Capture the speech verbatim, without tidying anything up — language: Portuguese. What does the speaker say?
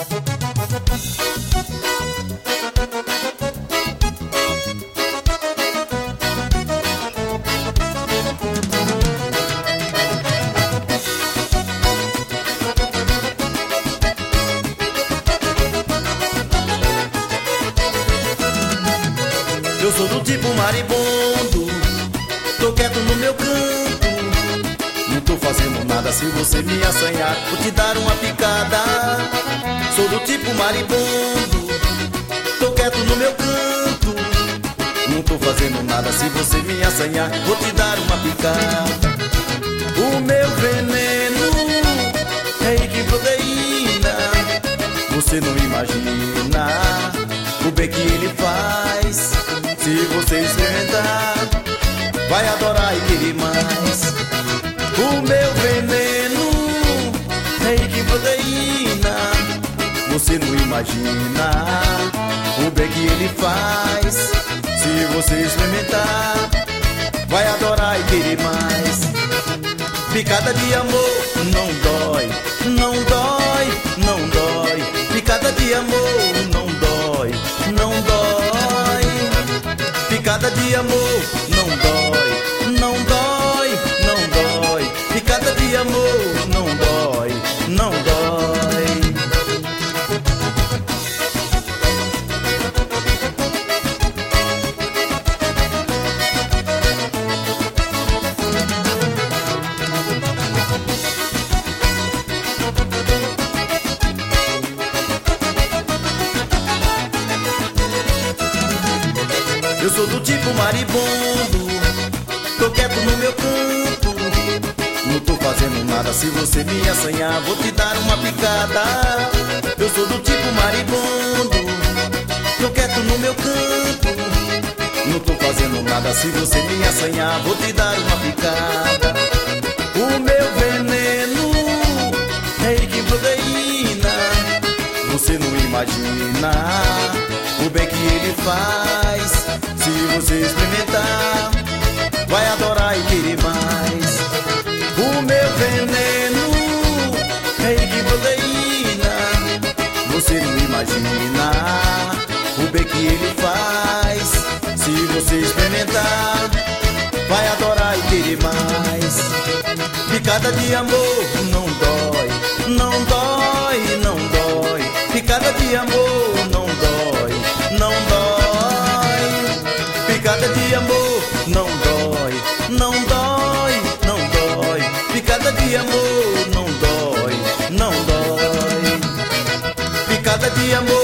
Eu sou do tipo maribondo, tô quieto no meu canto, não tô fazendo nada. Se você me assanhar, vou te dar uma picada. Sou do tipo maribondo, tô quieto no meu canto, não tô fazendo nada. Se você me assanhar, vou te dar uma picada. O meu veneno é rico em proteína, você não imagina o bem que ele faz. Se você experimentar, vai adorar e querer mais. O meu veneno é rico em proteína, você não imagina o bem que ele faz. Se você experimentar, vai adorar e querer mais. Picada de amor não dói, não dói, não dói. Picada de amor não dói, não dói. Picada de amor não dói, não dói, não dói. Picada de amor não dói, não dói. Eu sou do tipo maribondo, tô quieto no meu canto, não tô fazendo nada. Se você me assanhar, vou te dar uma picada. Eu sou do tipo maribondo, tô quieto no meu canto, não tô fazendo nada. Se você me assanhar, vou te dar uma picada. O meu veneno é rico em proteína, você não imagina o bem que ele faz. Se você experimentar, vai adorar e querer mais. O meu veneno é rico em proteína, você não imagina o bem que ele faz. Se você experimentar, vai adorar e querer mais. Picada de amor não dói, não dói, não dói. Picada de amor não dói, não dói. Picada de amor não dói, não dói, não dói. Picada de amor não dói, não dói. Picada de amor